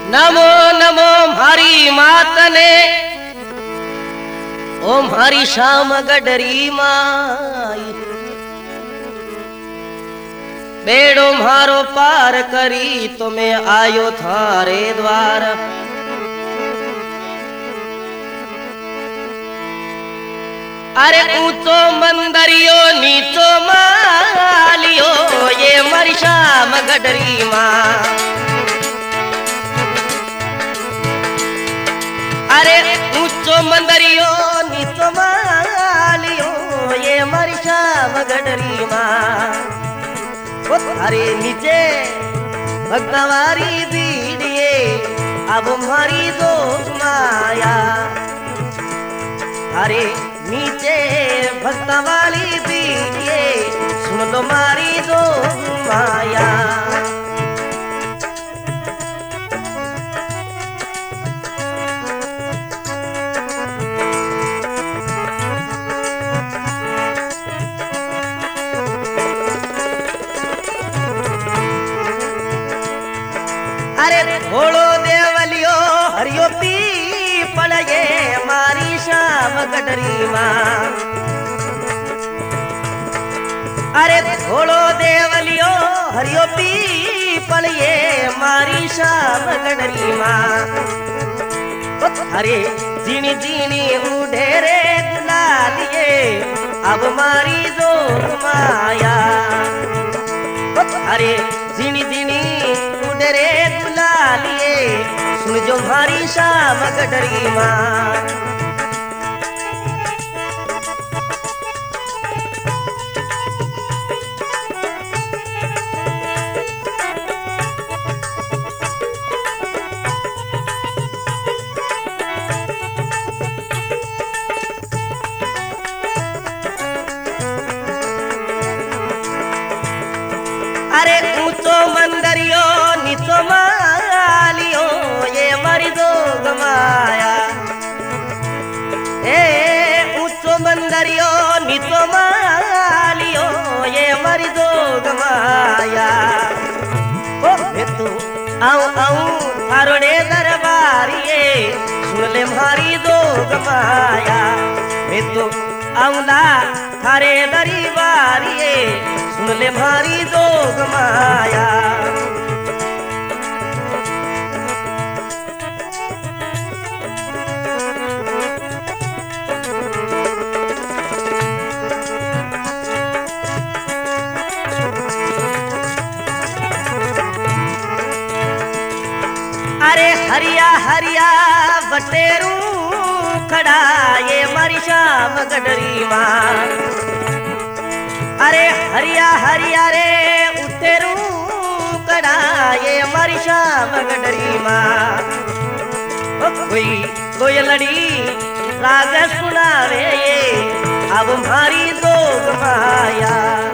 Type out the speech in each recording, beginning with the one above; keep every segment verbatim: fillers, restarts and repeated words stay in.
नमो नमो मारी मात ने ओ मारी शाम गडरी माई बेड़ो मारो पार करी तो मैं आयो थारे द्वार। अरे ऊंचो मंदरियो नीचो मालियो ये मारी शाम गडरी माँ। अरे ऊंचो मंदरियो नीचो मालियो ये मारी शाम गडरी माँ। अरे नीचे भक्तवारी दीदिए अब मारी दो माया। अरे नीचे भक्तवाली दीदिए सुन लो मारी दो माया। अरे थोड़ो देवलियो हरियो पी पड़े मारी शाम गडरी माँ। अरे थोड़ो देवलियो हरियो पी पड़े मारी शाम गडरी माँ। अरे जीनी जीनी उड़े रे गुलालिए अब मारी दो माया। अरे जीनी जीनी उड़े रे गुलालिए सुन जो मारी शाम गडरी माँ। अरे ऊंचो मंदरियो नीचो मालियो ये मारी दो गमाया। ए ऊंचो मंदरियो नीचो मालियो ये मारी दो गमाया। ओ तू आऊं आऊं थारोड़े दरबारिए सुन ले मारी दो गमाया। मैं तो आऊंला थारे दरबारिए सुन ले मारी दो गमाया। अरे हरिया हरिया बटेरू खड़ा ये मारी शाम गडरी माँ। अरे हरिया हरिया रे उतेरू कड़ा ये मारी शाम गडरी माँ। कोई कोई लड़ी राग सुनावे ये अब मारी दो गमाया।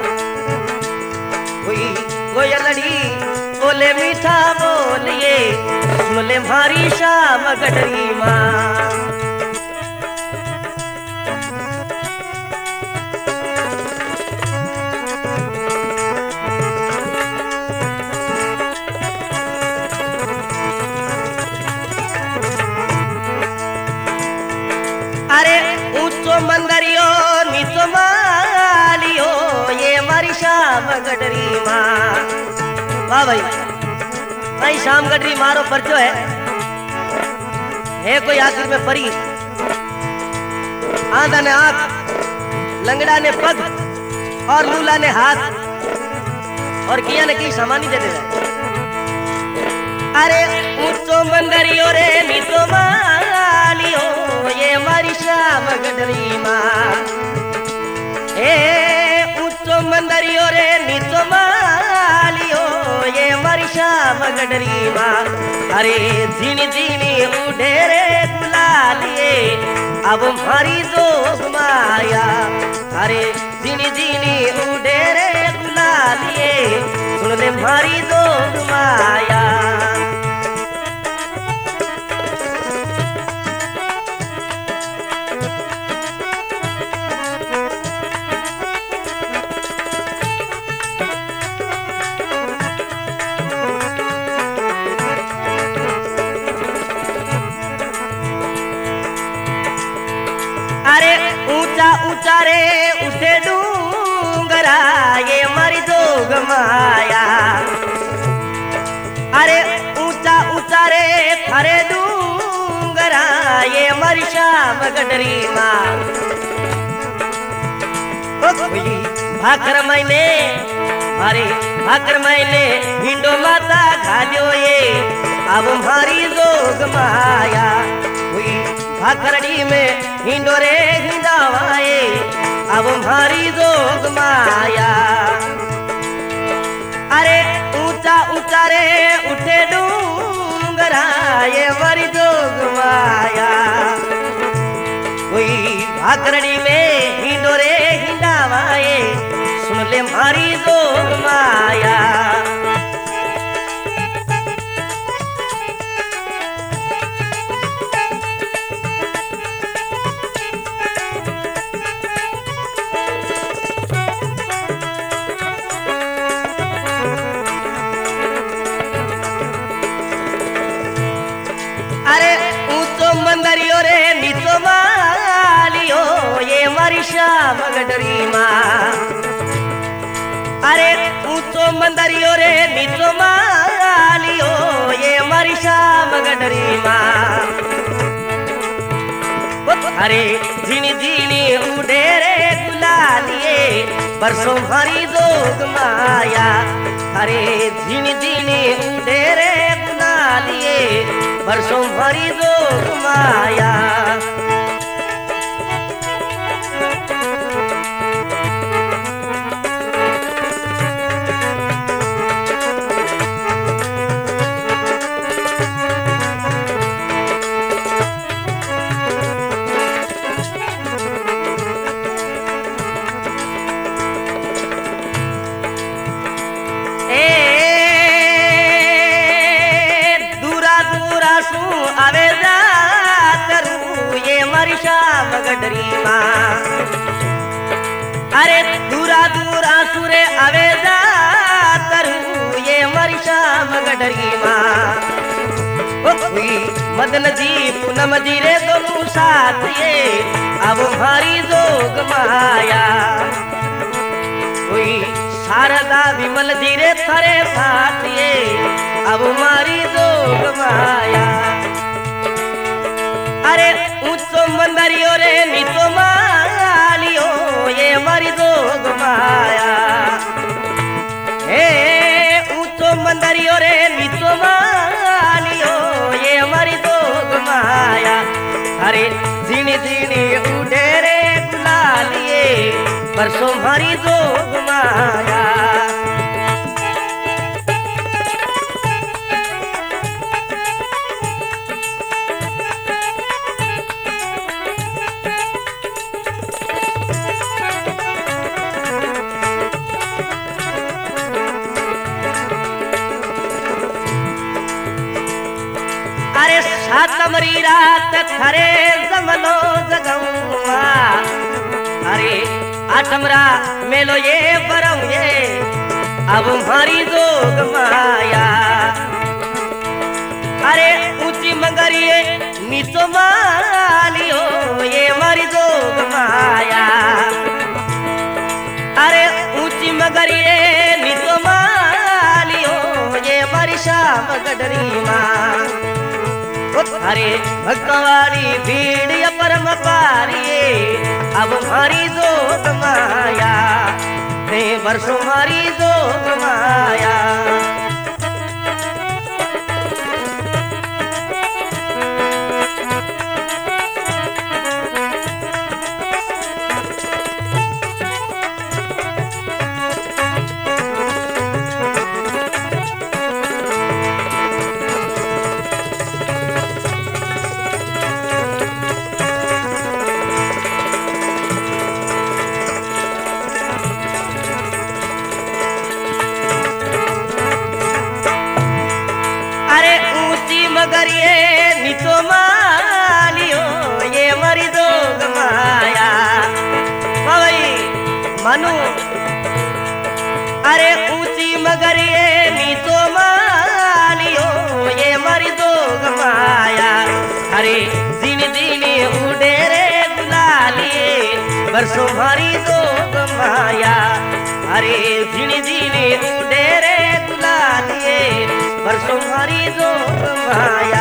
कोई कोई लड़ी बोले मीठा बोलिए सुन ले मारी शाम गडरी माँ। अरे ऊंचो मंदरियो नीचो मालियो ये मारी शाम गडरी माँ। वाह भाई भाई शाम गडरी मारो परचो है है कोई आखिर में परी। आंधा ने आंख लंगड़ा ने पग और लूला ने हाथ और किया ने की सामानी दे दे। अरे ऊंचो मंदरियो रे नीचो मालियो ये मारी शाम गडरी माँ। ए ऊंचो मंदरियो रे नीचो मालियो ये मारी शाम गडरी माँ। अरे जीनी जीनी उड़े रे गुलालिए अब मारी दो माया। अरे जीनी जीनी उड़े रे गुलालिए सुन ले मारी दो माया। अरे ऊंचा ऊंचा रे उठे डूंगरा ये मारी जोग माया। अरे ऊंचा ऊंचा रे थारे डूंगरा ये मारी श्याम गडरी माँ। भाकर मैंने अरे भाकर मैंने हिंडो माता घालियो ये अब मारी जोग माया। हुई भाखरड़ी में हिंडो रे हिंदावाए अब मारी जोग माया। अरे ऊंचा ऊंचा रे उठे डूंगरा ये मारी जोग माया। हुई भाखरड़ी में हिंडो रे हिंदावाए सुन ले मारी जोग माया। अरे ऊंचो मंदरियो रे नीचो मालियो ये मारी श्याम गडरी माँ। अरे ऊंचो मंदरियो रे नीचो मालियो ये मारी श्याम गडरी माँ। अरे झीनी झीनी उड़े रे गुलालिए बरसों मारी जोग माया। अरे झीनी झीनी उड़े रे गुलालिए बरसों मारी जोग माया। आवे जातरू ये मारी श्याम गडरी माँ। अरे दूरा दूरा सुरे आवे जातरू ये मारी श्याम गडरी माँ। मदन जी पूनम जी रे दोनों साथ ये अब मारी जोग माया। हुई शारदा विमल जी रे थारे साथ ये अब मारी जोग माया। अरे ऊंचो मंदरियो रे नीचो मालियो ये मारी जोग माया। हे ऊंचो मंदरियो रे नीचो मालियो ये मारी जोग माया। अरे झीनी झीनी उड़े रे गुलालिए बरसों मारी जोग माया। अरे सातमरी रात खरे जमलो जगऊआ। अरे आठमरा मेलो ये बरऊ ये अब मारी जोग माया। अरे ऊंची मंगरिए नीचो मालियो ये मारी जोग माया। अरे ऊंची मंगरिए नीचो मालियो ये मारी श्याम गडरी माँ। अरे भक्तवारी भीड़ परम पारिये अब मारी जोग माया। ते वर्षों मारी जोग माया। मगर ये नीचो मालियो ये मारी जोग माया। भाई मनु अरे ऊंची मगर ये नीचो मालियो ये मारी जोग माया। अरे जीनी जीनी उड़े रे गुलाली बरसों मारी जोग माया। अरे झिणी झिणी उड़े रे गुलालिए बरसों मारी जोग माया।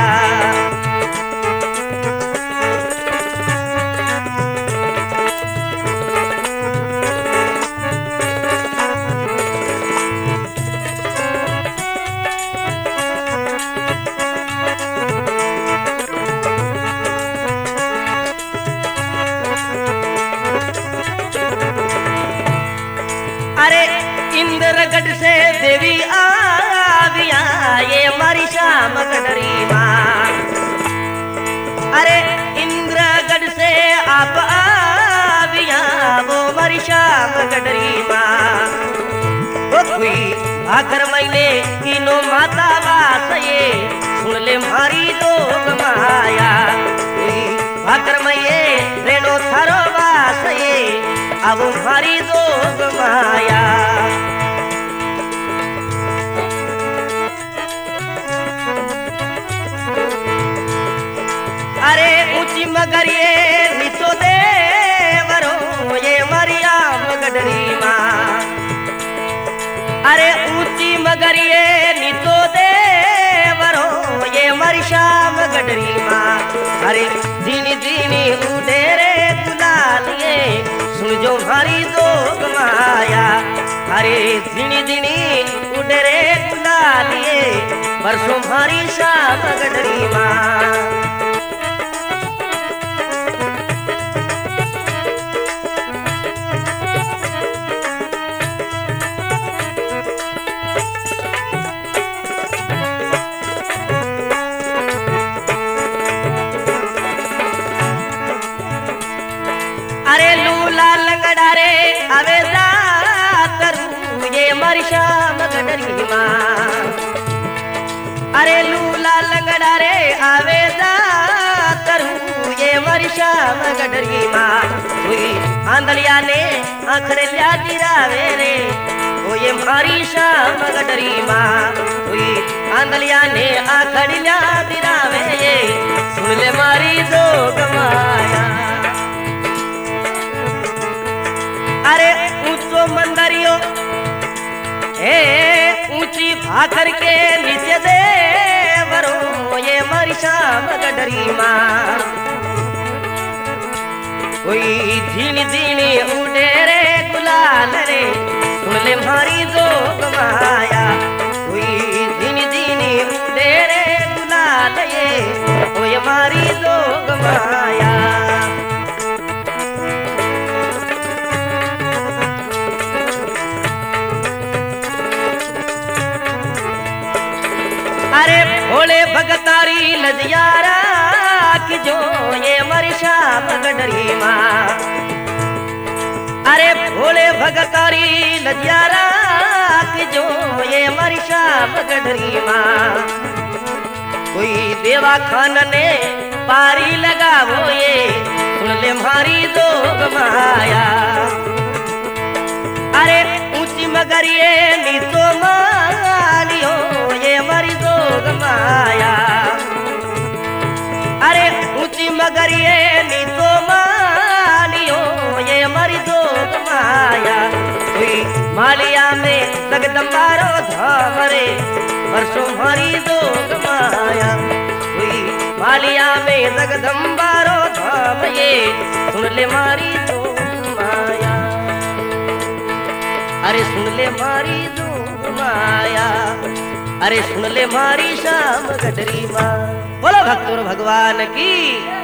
अरे इंद्रगढ़ से देवी आविया ये हमारी श्याम गढ़री माँ। अरे इंद्रगढ़ से आप आविया वो हमारी श्याम गढ़री माँ। वो कोई आकर मैंने किनो माता वास ये सुन ले मारी जोग माया। कोई आकर मैये रेणो थारो वास ये अब मारी जोग माया। अरे ऊंची मगर ये नीचो देवरो ये मरियाम गढ़री माँ। अरे ऊंची मगर ये नीचो देवरो ये मरी श्याम गढ़री माँ। अरे जीनी जीनी उड़े रे गुलालिए सुन जो मारी जोग माया। अरे झिणी झिणी उड़े रे गुलालिए बरसों मारी श्याम गढ़री माँ। अरे लूला लंगड़ा रे आवेदा करूं ये हमारी श्याम गढ़री माँ। अरे लूला लंगड़ा रे आवेदा करूं ये हमारी श्याम गढ़री माँ। हुई आंधलिया ने आखड़े लिया दिरावे रे ओ ये हमारी श्याम गढ़री माँ। हुई आंधलिया ने आखड़ी लिया दिरावे ये सुन ले मारी जोग माया। अरे ऊंचो मंदरियो हे ऊंची भाकर के नीचे देवरो ये हमारी श्याम गढ़री माँ। कोई झीनी झीनी उड़े रे गुलाल रे सुन ले मारी जोग माया। कोई झीनी झीनी उड़े रे गुलाल ये ओ ये हमारी जोग माया। अरे भोले भगतारी लजियारा की जो ये हमारी श्याम गढ़री माँ। अरे भोले भगतारी लजियारा की जो ये हमारी श्याम गढ़री माँ। कोई देवा खान ने पारी लगावो ये सुन ले मारी जोग माया। अरे ऊंची मगर ये नीचो मालियो ये हमारी जोग माया। अरे ऊंची मगर ये नीचो मालियो ये हमारी जोग माया। कोई मालिया में जगदम्बारो धाम रे बरसों हमारी जोग माया। कोई मालिया में जगदम्बारो धाम ये सुन ले मारी जोग माया। अरे सुन ले मारी जोग माया। अरे सुन ले मारी श्याम गढ़री माँ। बोलो भक्तों भगवान की।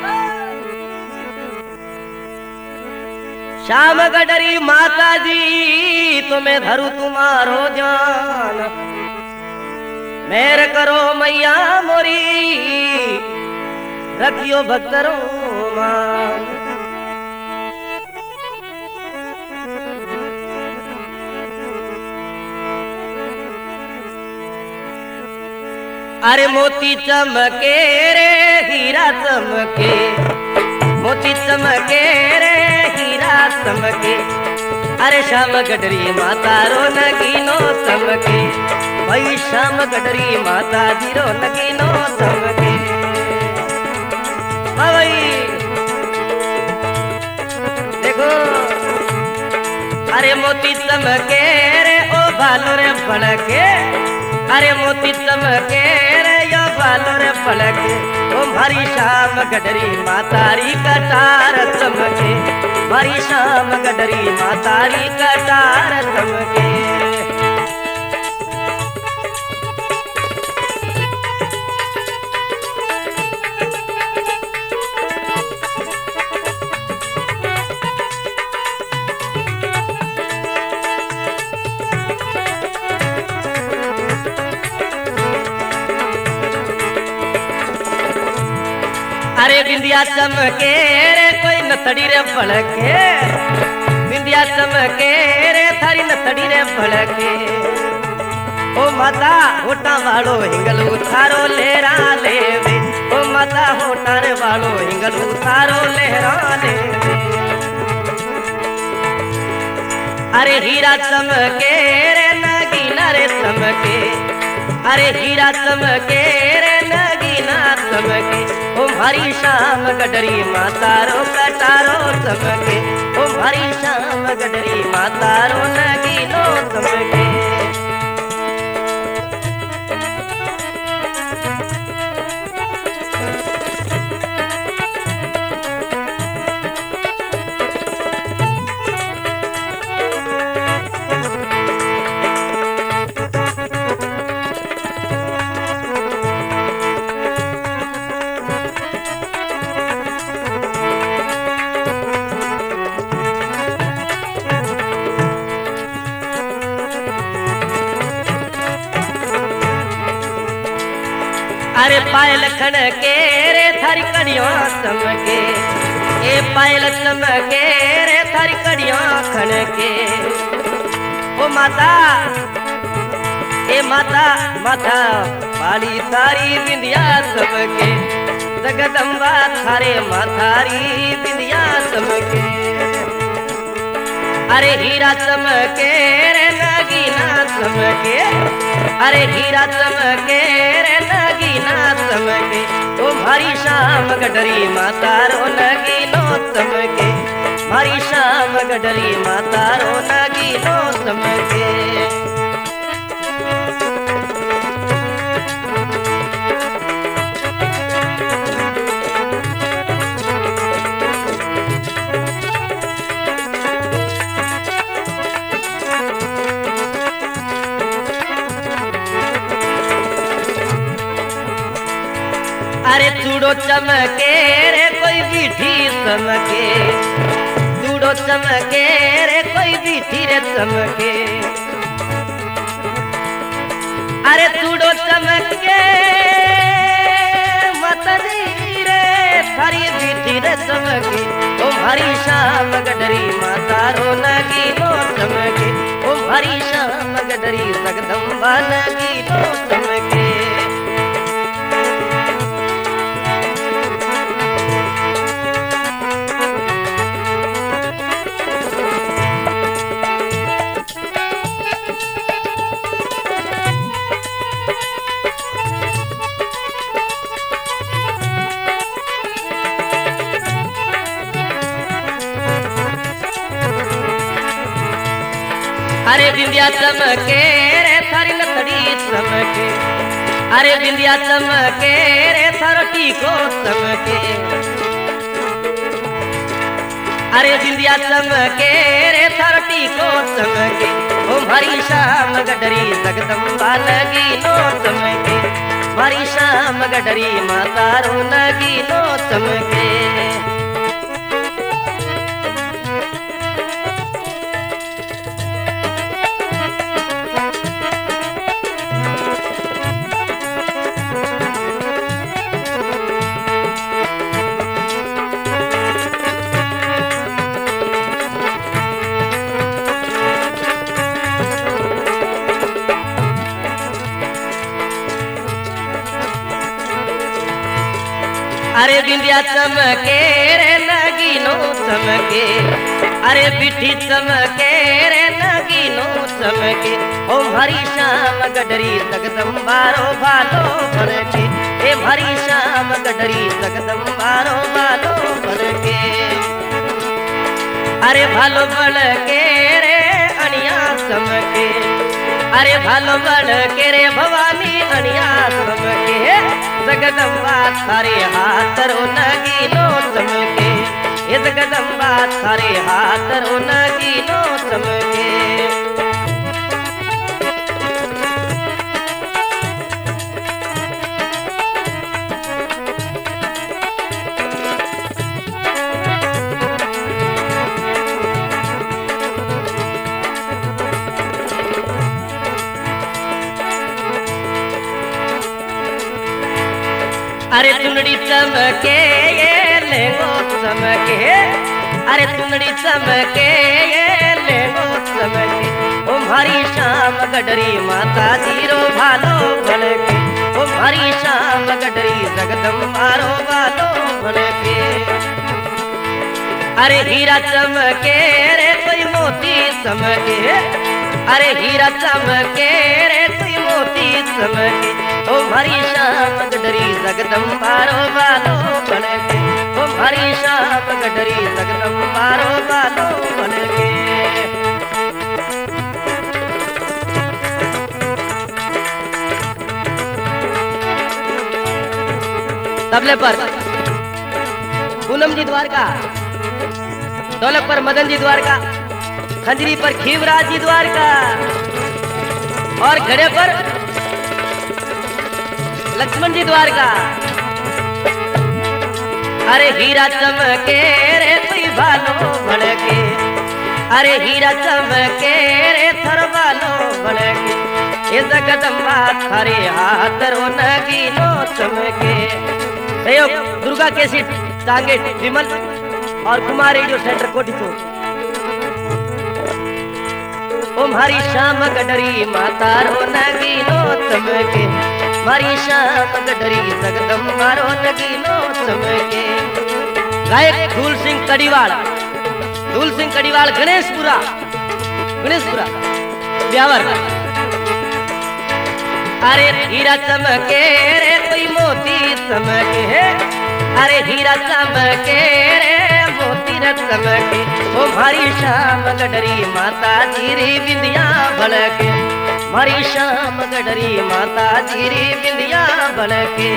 श्याम गढ़री माता जी तुम्हें धरू तुम्हारो जान। मेर करो मैया मोरी रखियो भक्तरो मान। अरे मोती चमके रे हीरा चमके मोती चमके रे हीरा चमके। अरे श्याम गढ़री माता रो नगीनो चमके भाई श्याम गढ़री माता जी रो नगीनो चमके। हाँ भाई देखो अरे मोती चमके रे ओ भालो रे फड़के, अरे मोती चमके रे यो भालो रे फड़के, ओ मारी शाम गडरी मातारी कटार चमके, मारी शाम गडरी मातारी कटार चमके। अरे बिंदिया चमके रे कोई नथड़ी रे फड़के, बिंदिया चमके रे थारी नथड़ी रे फड़के, ओ माता होटा वालो हिंगल उतारो लेरा लेवे, ओ माता होटा रे वालो हिंगल उतारो लेरा लेवे। अरे हीरा चमके रे नगीना रे चमके, अरे हीरा चमके रे नगीना चमके, ओ मारी शाम गडरी मातारो कटारो चमके, ओ मारी शाम गडरी मातारो नगीनो चमके। अरे पायल खड़के रे थारी कड़ियां चमके, ए पायल चमके रे थारी कड़ियां खड़के, ओ माता ए माता माता पाली तारी बिंदिया चमके, जगदम्बा थारे मातारी बिंदिया चमके। अरे हीरा चमके रे नगीना चमके, अरे हीरा चमके रे नगीना चमके, ओ मारी शाम गडरी मातारो नगीनो चमके, मारी शाम गडरी मातारो नगीनो चमके। अरे चूड़ो चमके रे कोई बीठी चमके, चूड़ो चमके रे कोई बीठी रे चमके, अरे चूड़ो चमके मतनी रे थारी बीठी रे चमके, ओ मारी शाम गडरी मातारो नगीनो चमके, ओ मारी शाम गडरी जगदम्बा नगीनो चमके। अरे बिंदिया चमके रे थारी नथड़ी चमके, अरे बिंदिया चमके रे थारो टीको चमके, अरे बिंदिया चमके रे थारो टीको चमके, ओ मारी शाम गडरी जगदम्बा नगीनो चमके, मारी शाम गडरी मातारो नगीनो चमके। अरे बिंदिया चमके रे नगीनो चमके, अरे बिठी चमके रे नगीनो चमके, ओ मारी शाम गडरी जगदम्बारो भालो फड़के, ए मारी शाम गडरी जगदम्बारो भालो फड़के। अरे भालो फड़के रे चमके। अरे भालो बड़ के रे भवानी अनिया चमके, जगदम्बा थारे हाथ रो नगीनो चमके, ये जगदम्बा थारे हाथ रो नगीनो चमके। अरे चुनड़ी चमके ये लेंगो चमके, अरे चुनड़ी चमके ये लेंगो चमके, ओ हमारी श्याम गडरी माता जीरो भालो भलके, ओ हमारी श्याम गडरी जगदम्बा रो भालो भलके। अरे हीरा चमके रे कोई मोती चमके, अरे हीरा चमके रे कोई मोती चमके, ओ हमारी श्याम गडरी जगदम्बा रो भालो भलके, ओ हमारी श्याम गडरी जगदम्बा रो भालो भलके। तबले पर पूनम जी द्वारका, ढोलक पर मदन जी द्वारका, खंजरी पर खीवराज जी द्वारका और घड़े पर लक्ष्मण जी द्वारका। अरे हीरा चमके रे कोई भालो भड़के, अरे हीरा चमके रे थर भालो भड़के, ये जगदम्बा थारे हाथ रो नगीनो चमके। सहयोग दुर्गा केसी टारगेट विमल और कुमार रेडियो सेंटर कोटिचूर। ओ हमारी श्याम गडरी माता रो नगीनो चमके, हमारी श्याम गडरी जगदम्बा रो नगीनो चमके। गायक धूल सिंह कड़ीवाल, धूल सिंह कड़ीवाल गणेशपुरा, गणेशपुरा ब्यावर। अरे हीरा चमके रे कोई मोती चमके, अरे हीरा चमके रे मोती न चमके, ओ हमारी श्याम गडरी माता जीरी बिंदिया भलके, हमारी श्याम गडरी माता जीरी बिंदिया भलके।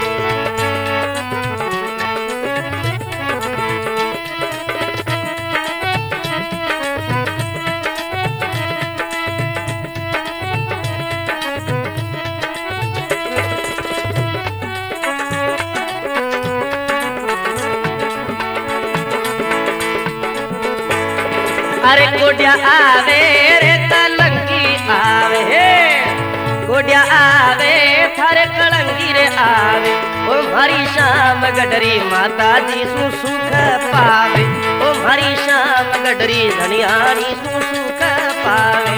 अरे गोडिया आवे रे कलंकी आवे, गोडिया आवे थारे कलंकी रे आवे, ओ हमारी श्याम गडरी माता जी सु सुख पावे, ओ हमारी श्याम गडरी धनियानी सु सुख पावे।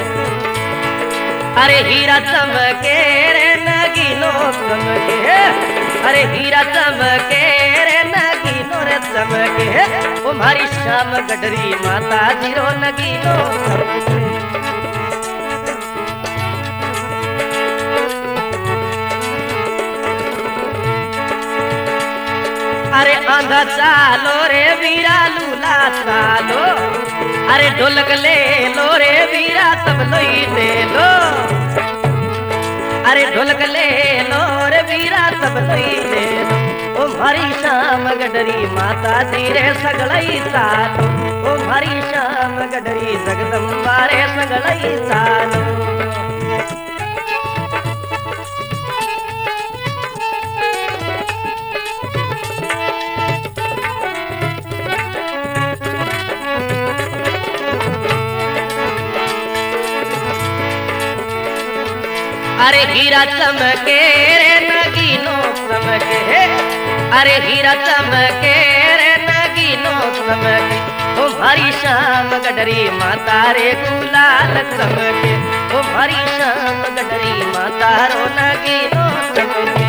अरे हीरा चमके रे नगीनो चमके, अरे हीरा चमके रे नगीनो रे चमके, ओ हमारी श्याम गडरी माता जीरो नगीनो चमके। अरे आंधा चालो रे वीरा लूला चालो, अरे ढोलक ले लो रे वीरा तबलो ही ले लो, अरे ढोलक ले लो रे वीरा तबलो ही ले लो, ओ हमारी श्याम गडरी माता जीरे सगलई चालो, ओ हमारी श्याम गडरी जगदम्बा रे सगलई चालो। अरे हीरा चमके रे नगीनो चमके, अरे हीरा चमके रे नगीनो चमके, ओ हमारी श्याम गडरी माता रे गुलाल चमके, ओ हमारी श्याम गडरी माता रो नगीनो चमके।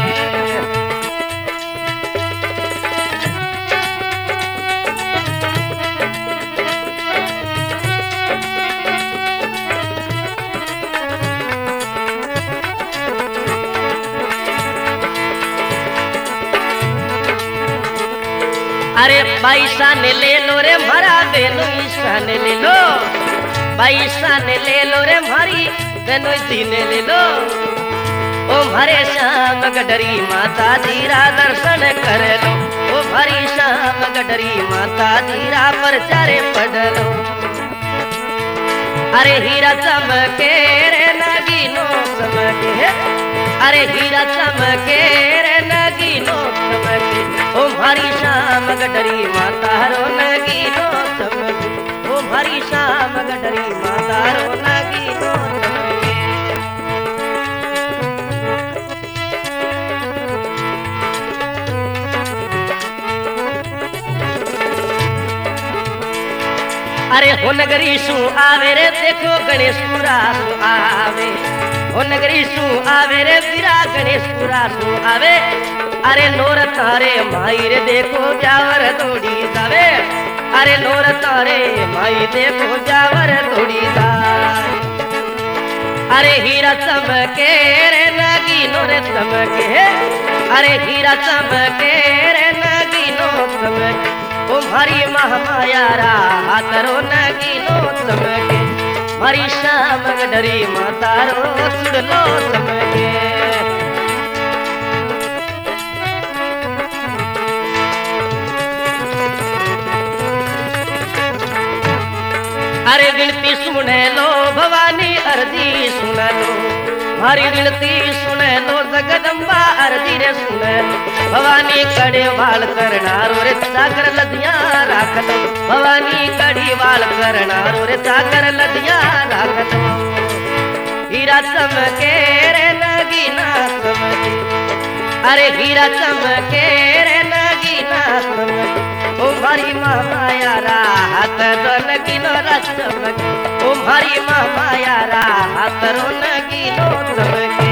अरे बाईसा ने ले लो रे मरा बेनो ईसा ने ले लो, पैसा ने ले लो रे मारी बेनो जी ने ले लो। ओ मारे श्याम गडरी माता जीरा दर्शन कर लो। ओ मारी श्याम गडरी माता जीरा परचारे पढ़ लो। अरे हीरा चमके रे नगीनो चमके, अरे हीरा चमके रे नगीनो चमके। ओ मारी श्याम गडरी माता रो नगीनो चमके। ओ मारी श्याम गडरी माता रो नगीनो चमके। अरे हो नगरी सु आवे रे देखो गणेश पुरा सु आवे। हो नगरी सु आवे रे वीरा गणेश पुरा सु आवे। अरे नोर तारे माई रे देखो जावर दौड़ी जावे। अरे नोर तारे माई देखो जावर दौड़ी जावे। अरे हीरा चमके रे नगीनो रे चमके। अरे हीरा चमके रे नगीनो चमके। ओ मारी महामाया रा हाथरो नगीनो चमके। मारी श्याम गडरी माता रो चुड़लो चमके। अरे विनती सुने लो भवानी अर्जी सुन लो। मारी विनती सुने लो जगदम्बा अर्जी रे सुन लो। भवानी कड़े वाल करनारो रे सागर लदिया राख दो। भवानी कड़ी वाल करनारो रे सागर लदिया राख दो। हीरा चमके रे नगीना चमके। अरे हीरा चमके रे नगीना चमके। ओ मारी माया रा हाथ रो नगीनो रा चमके। ओ मारी माया रा हाथ रो नगीनो चमके।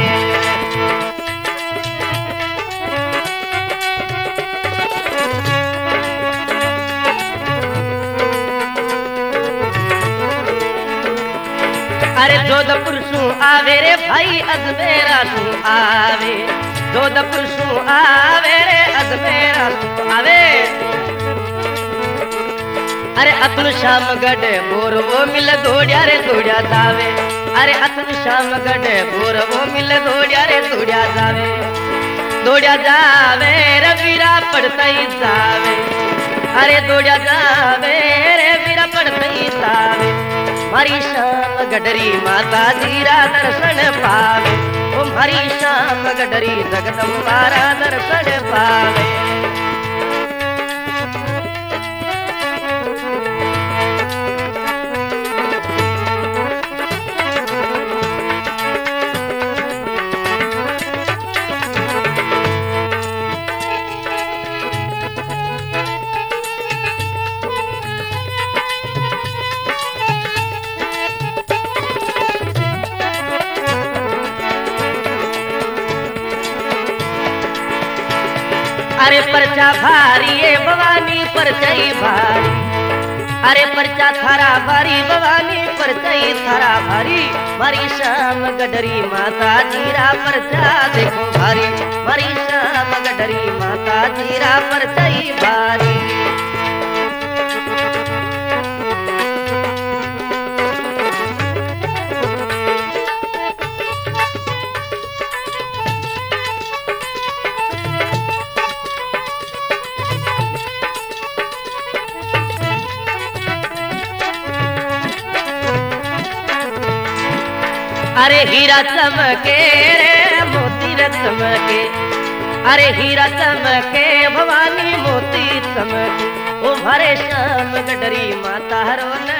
अरे जोधपुर सु आवे रे भाई अजमेरा सु आवे। जोधपुर सु आवे रे अजमेरा सु आवे। अरे अतुल श्याम गढ़ बोर वो मिल दौड़िया रे दौड़िया जावे। अरे अतुल श्याम गढ़ बोर वो मिल दौड़िया रे दौड़िया जावे। दौड़िया जावे रे वीरा पड़ता ही जावे। अरे दौड़िया जावे रे वीरा पड़ता ही जावे। मारी श्याम गडरी माता जीरा दर्शन पावे। ओ मारी श्याम गडरी जगदम्बा रा दर्शन पावे। अरे परचा भारी ये भवानी परचाई भारी। अरे परचा थारा भारी भवानी परचाई थारा भारी। मारी श्याम गडरी माता जीरा परचा देखो भारी। मारी श्याम गडरी माता जीरा परचाई भारी। अरे हीरा चमके रे मोती रे चमके। अरे हीरा चमके भवानी मोती चमके। ओ मारे श्याम गडरी माता रो न